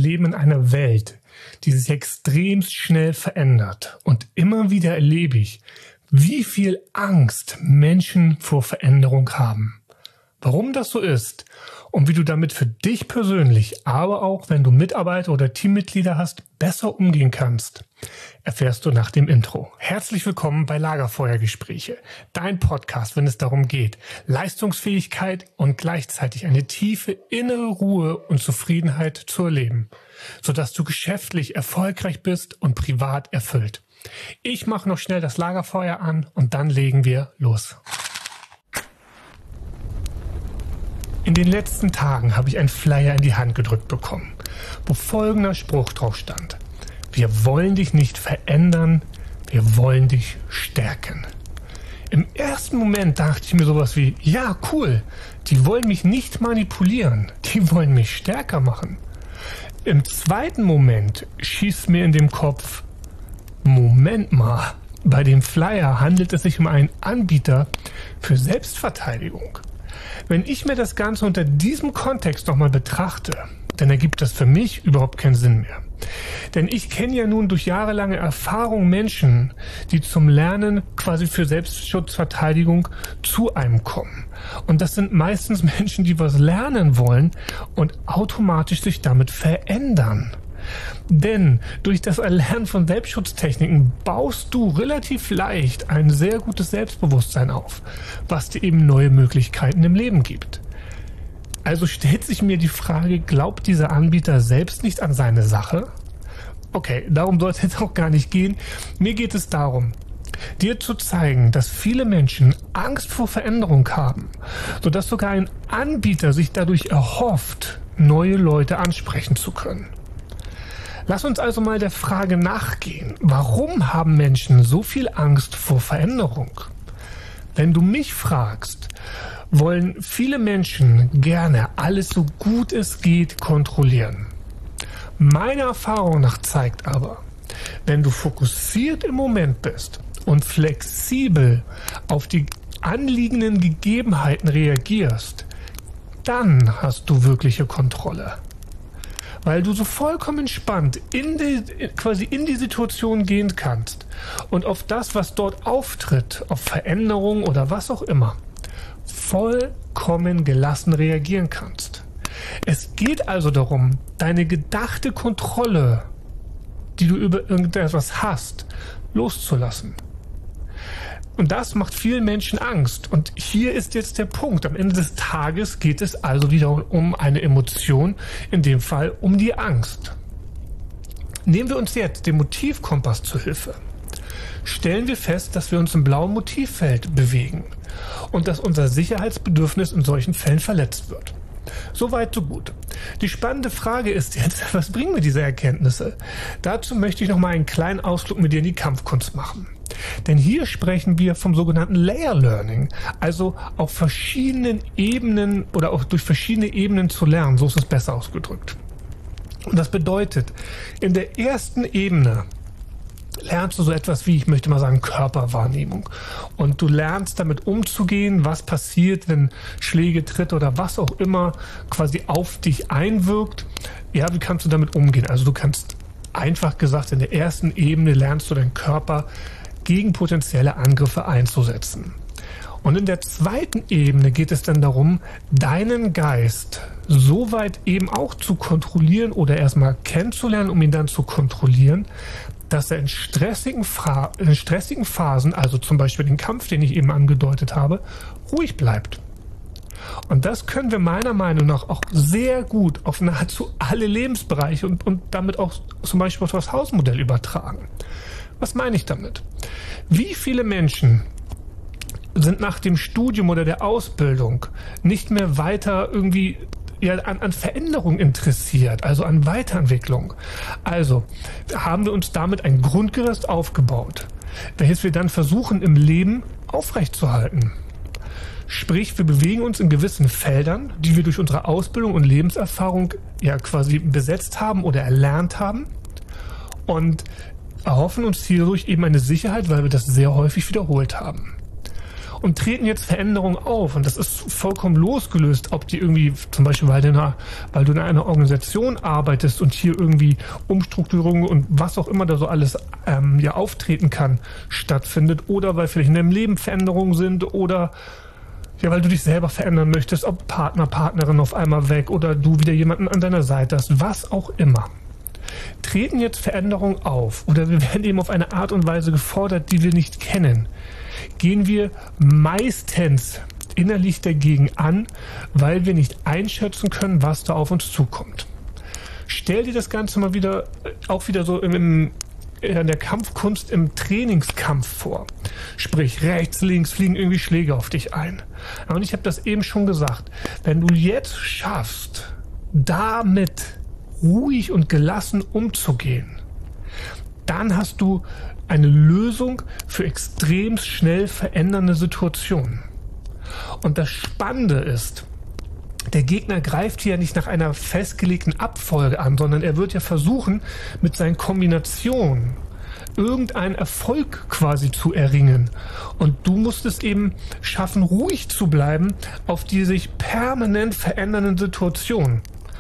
leben in einer Welt, die sich extremst schnell verändert. Und immer wieder erlebe ich, wie viel Angst Menschen vor Veränderung haben. Warum das so ist und wie du damit für dich persönlich, aber auch wenn du Mitarbeiter oder Teammitglieder hast, besser umgehen kannst, erfährst du nach dem Intro. Herzlich willkommen bei Lagerfeuergespräche, dein Podcast, wenn es darum geht, Leistungsfähigkeit und gleichzeitig eine tiefe innere Ruhe und Zufriedenheit zu erleben, sodass du geschäftlich erfolgreich bist und privat erfüllt. Ich mache noch schnell das Lagerfeuer an und dann legen wir los. In den letzten Tagen habe ich einen Flyer in die Hand gedrückt bekommen, wo folgender Spruch drauf stand: Wir wollen dich nicht verändern, wir wollen dich stärken. Im ersten Moment dachte ich mir sowas wie, ja cool, die wollen mich nicht manipulieren, die wollen mich stärker machen. Im zweiten Moment schießt mir in dem Kopf, Moment mal, bei dem Flyer handelt es sich um einen Anbieter für Selbstverteidigung. Wenn ich mir das Ganze unter diesem Kontext nochmal betrachte, dann ergibt das für mich überhaupt keinen Sinn mehr. Denn ich kenne ja nun durch jahrelange Erfahrung Menschen, die zum Lernen quasi für Selbstschutzverteidigung zu einem kommen. Und das sind meistens Menschen, die was lernen wollen und automatisch sich damit verändern. Denn durch das Erlernen von Selbstschutztechniken baust du relativ leicht ein sehr gutes Selbstbewusstsein auf, was dir eben neue Möglichkeiten im Leben gibt. Also stellt sich mir die Frage, glaubt dieser Anbieter selbst nicht an seine Sache? Okay, darum soll es jetzt auch gar nicht gehen. Mir geht es darum, dir zu zeigen, dass viele Menschen Angst vor Veränderung haben, sodass sogar ein Anbieter sich dadurch erhofft, neue Leute ansprechen zu können. Lass uns also mal der Frage nachgehen, warum haben Menschen so viel Angst vor Veränderung? Wenn du mich fragst, wollen viele Menschen gerne alles so gut es geht kontrollieren. Meine Erfahrung nach zeigt aber, wenn du fokussiert im Moment bist und flexibel auf die anliegenden Gegebenheiten reagierst, dann hast du wirkliche Kontrolle. Weil du so vollkommen entspannt in die Situation gehen kannst und auf das, was dort auftritt, auf Veränderung oder was auch immer, vollkommen gelassen reagieren kannst. Es geht also darum, deine gedachte Kontrolle, die du über irgendetwas hast, loszulassen. Und das macht vielen Menschen Angst. Und hier ist jetzt der Punkt. Am Ende des Tages geht es also wieder um eine Emotion, in dem Fall um die Angst. Nehmen wir uns jetzt den Motivkompass zur Hilfe. Stellen wir fest, dass wir uns im blauen Motivfeld bewegen und dass unser Sicherheitsbedürfnis in solchen Fällen verletzt wird. Soweit, so gut. Die spannende Frage ist jetzt, was bringen mir diese Erkenntnisse? Dazu möchte ich noch mal einen kleinen Ausflug mit dir in die Kampfkunst machen. Denn hier sprechen wir vom sogenannten Layer Learning, also auf verschiedenen Ebenen oder auch durch verschiedene Ebenen zu lernen, so ist es besser ausgedrückt. Und das bedeutet, in der ersten Ebene lernst du so etwas wie, ich möchte mal sagen, Körperwahrnehmung. Und du lernst damit umzugehen, was passiert, wenn Schläge, Tritte oder was auch immer quasi auf dich einwirkt. Ja, wie kannst du damit umgehen? Also du kannst einfach gesagt, in der ersten Ebene lernst du deinen Körper gegen potenzielle Angriffe einzusetzen. Und in der zweiten Ebene geht es dann darum, deinen Geist so weit eben auch zu kontrollieren oder erstmal kennenzulernen, um ihn dann zu kontrollieren, dass er in stressigen Phasen, also zum Beispiel den Kampf, den ich eben angedeutet habe, ruhig bleibt. Und das können wir meiner Meinung nach auch sehr gut auf nahezu alle Lebensbereiche und damit auch zum Beispiel auf das Hausmodell übertragen. Was meine ich damit? Wie viele Menschen sind nach dem Studium oder der Ausbildung nicht mehr weiter irgendwie an Veränderung interessiert, also an Weiterentwicklung? Also haben wir uns damit ein Grundgerüst aufgebaut, welches wir dann versuchen im Leben aufrechtzuerhalten. Sprich, wir bewegen uns in gewissen Feldern, die wir durch unsere Ausbildung und Lebenserfahrung ja quasi besetzt haben oder erlernt haben und erhoffen uns hierdurch eben eine Sicherheit, weil wir das sehr häufig wiederholt haben. und treten jetzt Veränderungen auf. Und das ist vollkommen losgelöst, ob die irgendwie, zum Beispiel, weil du in einer Organisation arbeitest und hier irgendwie Umstrukturierung und was auch immer da so alles auftreten kann, stattfindet, oder weil vielleicht in deinem Leben Veränderungen sind, oder ja, weil du dich selber verändern möchtest, ob Partner, Partnerin auf einmal weg oder du wieder jemanden an deiner Seite hast, was auch immer. Treten jetzt Veränderungen auf oder wir werden eben auf eine Art und Weise gefordert, die wir nicht kennen, gehen wir meistens innerlich dagegen an, weil wir nicht einschätzen können, was da auf uns zukommt. Stell dir das Ganze mal wieder so in der Kampfkunst im Trainingskampf vor. Sprich, rechts, links fliegen irgendwie Schläge auf dich ein. Und ich habe das eben schon gesagt, wenn du jetzt schaffst, damit ruhig und gelassen umzugehen, dann hast du eine Lösung für extrem schnell verändernde Situationen. Und das Spannende ist, der Gegner greift hier nicht nach einer festgelegten Abfolge an, sondern er wird ja versuchen, mit seinen Kombinationen irgendeinen Erfolg quasi zu erringen. Und du musst es eben schaffen, ruhig zu bleiben auf die sich permanent verändernden Situationen.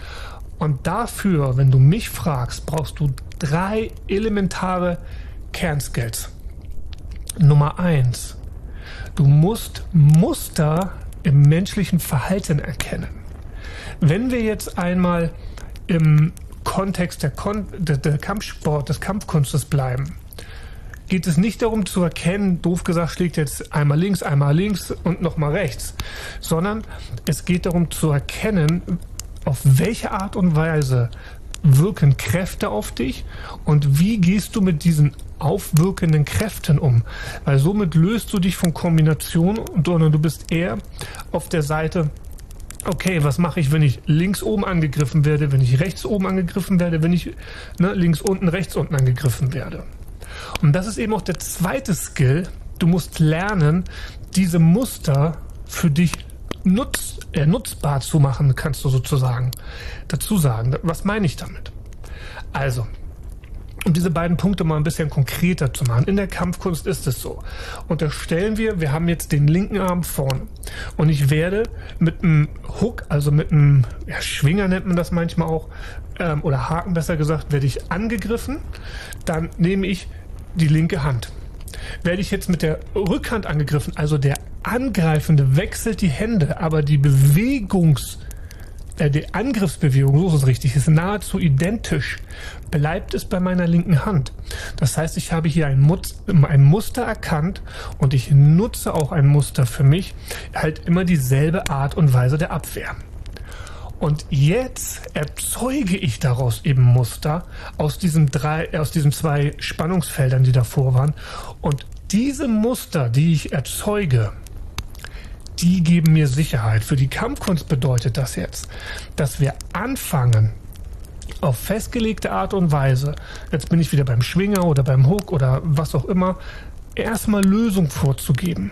Und dafür, wenn du mich fragst, brauchst du 3 elementare Kernskills. Nummer 1. Du musst Muster im menschlichen Verhalten erkennen. Wenn wir jetzt einmal im Kontext der Kampfsport, des Kampfkunstes bleiben, geht es nicht darum zu erkennen, doof gesagt, schlägt jetzt einmal links und nochmal rechts, sondern es geht darum zu erkennen, auf welche Art und Weise wirken Kräfte auf dich und wie gehst du mit diesen aufwirkenden Kräften um? Weil somit löst du dich von Kombinationen, sondern du bist eher auf der Seite, okay, was mache ich, wenn ich links oben angegriffen werde, wenn ich rechts oben angegriffen werde, wenn ich links unten, rechts unten angegriffen werde. Und das ist eben auch der zweite Skill. Du musst lernen, diese Muster für dich nutzbar zu machen, kannst du sozusagen dazu sagen. Was meine ich damit? Also, um diese beiden Punkte mal ein bisschen konkreter zu machen. In der Kampfkunst ist es so. Unterstellen wir haben jetzt den linken Arm vorne. Und ich werde mit einem Hook, also mit einem Schwinger nennt man das manchmal auch, oder Haken besser gesagt, werde ich angegriffen. Dann nehme ich die linke Hand. Werde ich jetzt mit der Rückhand angegriffen, also der Angreifende wechselt die Hände, aber die Angriffsbewegung, so ist es richtig, ist nahezu identisch, bleibt es bei meiner linken Hand. Das heißt, ich habe hier ein Muster erkannt und ich nutze auch ein Muster für mich, halt immer dieselbe Art und Weise der Abwehr. Und jetzt erzeuge ich daraus eben Muster aus diesen 2 Spannungsfeldern, die davor waren. Und diese Muster, die ich erzeuge, die geben mir Sicherheit. Für die Kampfkunst bedeutet das jetzt, dass wir anfangen, auf festgelegte Art und Weise, jetzt bin ich wieder beim Schwinger oder beim Hook oder was auch immer, erstmal Lösung vorzugeben.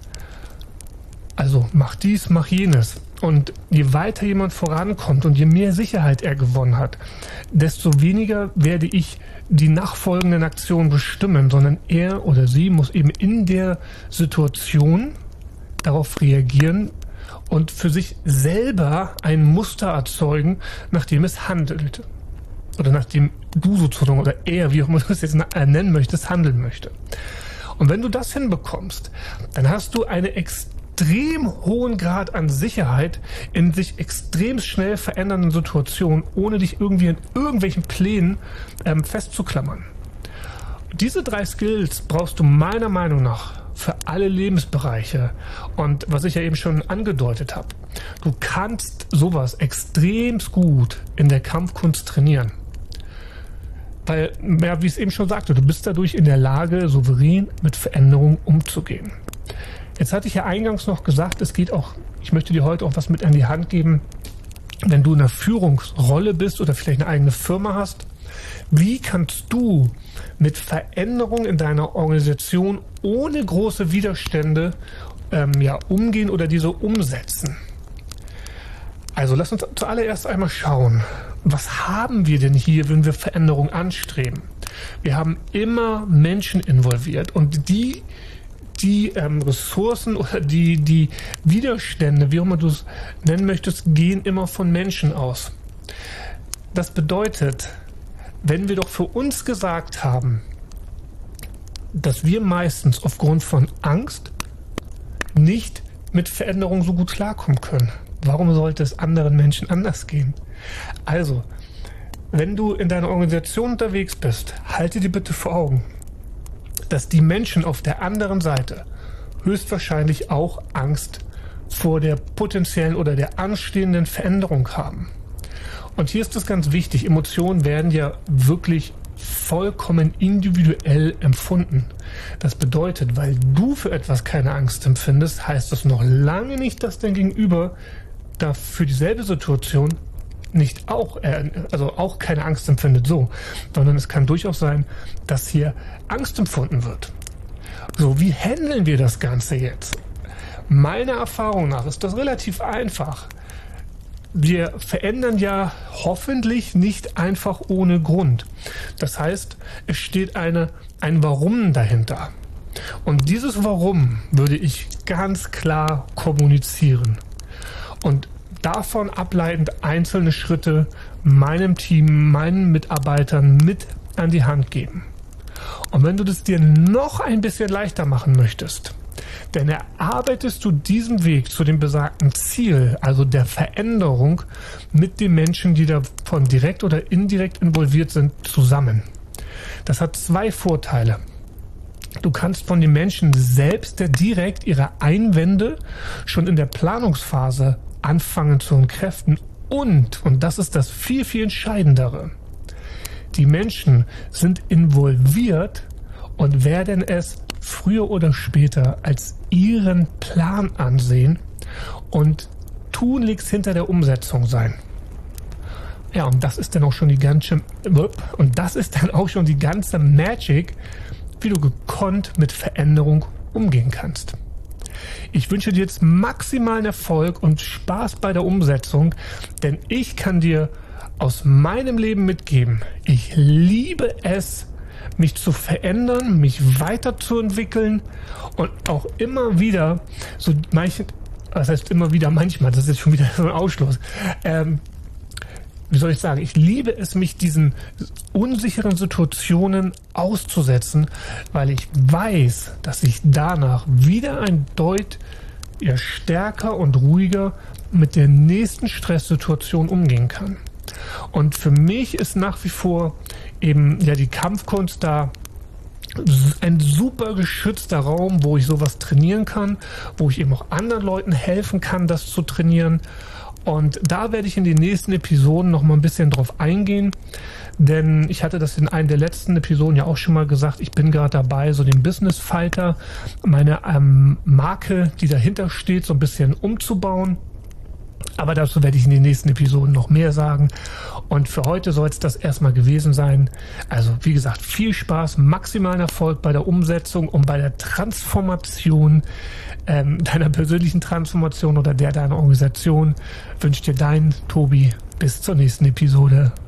Also mach dies, mach jenes. Und je weiter jemand vorankommt und je mehr Sicherheit er gewonnen hat, desto weniger werde ich die nachfolgenden Aktionen bestimmen, sondern er oder sie muss eben in der Situation darauf reagieren und für sich selber ein Muster erzeugen, nach dem es handelt. Oder nachdem du sozusagen oder er, wie auch immer du es jetzt nennen möchtest, handeln möchte. Und wenn du das hinbekommst, dann hast du einen extrem hohen Grad an Sicherheit in sich extrem schnell verändernden Situationen, ohne dich irgendwie in irgendwelchen Plänen festzuklammern. Diese 3 Skills brauchst du meiner Meinung nach für alle Lebensbereiche. Und was ich ja eben schon angedeutet habe, du kannst sowas extrem gut in der Kampfkunst trainieren. Weil, ja, wie ich es eben schon sagte, du bist dadurch in der Lage, souverän mit Veränderungen umzugehen. Jetzt hatte ich ja eingangs noch gesagt, es geht auch, ich möchte dir heute auch was mit an die Hand geben, wenn du in einer Führungsrolle bist oder vielleicht eine eigene Firma hast. Wie kannst du mit Veränderungen in deiner Organisation ohne große Widerstände umgehen oder diese umsetzen? Also lass uns zuallererst einmal schauen, was haben wir denn hier, wenn wir Veränderungen anstreben? Wir haben immer Menschen involviert und die die Ressourcen oder die Widerstände, wie auch immer du es nennen möchtest, gehen immer von Menschen aus. Das bedeutet, wenn wir doch für uns gesagt haben, dass wir meistens aufgrund von Angst nicht mit Veränderung so gut klarkommen können, warum sollte es anderen Menschen anders gehen? Also, wenn du in deiner Organisation unterwegs bist, halte dir bitte vor Augen, dass die Menschen auf der anderen Seite höchstwahrscheinlich auch Angst vor der potenziellen oder der anstehenden Veränderung haben. Und hier ist es ganz wichtig, Emotionen werden ja wirklich vollkommen individuell empfunden. Das bedeutet, weil du für etwas keine Angst empfindest, heißt das noch lange nicht, dass dein Gegenüber da für dieselbe Situation nicht auch keine Angst empfindet, sondern es kann durchaus sein, dass hier Angst empfunden wird. So, wie handeln wir das Ganze jetzt? Meiner Erfahrung nach ist das relativ einfach. Wir verändern ja hoffentlich nicht einfach ohne Grund. Das heißt, es steht ein Warum dahinter. Und dieses Warum würde ich ganz klar kommunizieren. Und davon ableitend einzelne Schritte meinem Team, meinen Mitarbeitern mit an die Hand geben. Und wenn du das dir noch ein bisschen leichter machen möchtest, dann erarbeitest du diesen Weg zu dem besagten Ziel, also der Veränderung, mit den Menschen, die davon direkt oder indirekt involviert sind, zusammen. Das hat zwei Vorteile. Du kannst von den Menschen selbst direkt ihre Einwände schon in der Planungsphase anfangen zu entkräften und das ist das viel, viel Entscheidendere, die Menschen sind involviert und werden es früher oder später als ihren Plan ansehen und tunlichst hinter der Umsetzung sein. Ja, und das ist dann auch schon die ganze Magic, wie du gekonnt mit Veränderung umgehen kannst. Ich wünsche dir jetzt maximalen Erfolg und Spaß bei der Umsetzung, denn ich kann dir aus meinem Leben mitgeben, ich liebe es, mich zu verändern, mich weiterzuentwickeln und auch immer wieder, manchmal, das ist schon wieder so ein Ausschluss, ich liebe es, mich diesen unsicheren Situationen auszusetzen, weil ich weiß, dass ich danach wieder stärker und ruhiger mit der nächsten Stresssituation umgehen kann. Und für mich ist nach wie vor eben die Kampfkunst da ein super geschützter Raum, wo ich sowas trainieren kann, wo ich eben auch anderen Leuten helfen kann, das zu trainieren. Und da werde ich in den nächsten Episoden noch mal ein bisschen drauf eingehen, denn ich hatte das in einer der letzten Episoden ja auch schon mal gesagt, ich bin gerade dabei, so den Business Fighter, meine Marke, die dahinter steht, so ein bisschen umzubauen. Aber dazu werde ich in den nächsten Episoden noch mehr sagen. Und für heute soll es das erstmal gewesen sein. Also wie gesagt, viel Spaß, maximalen Erfolg bei der Umsetzung und bei der Transformation, deiner persönlichen Transformation oder der deiner Organisation. Wünsche dir dein Tobi. Bis zur nächsten Episode.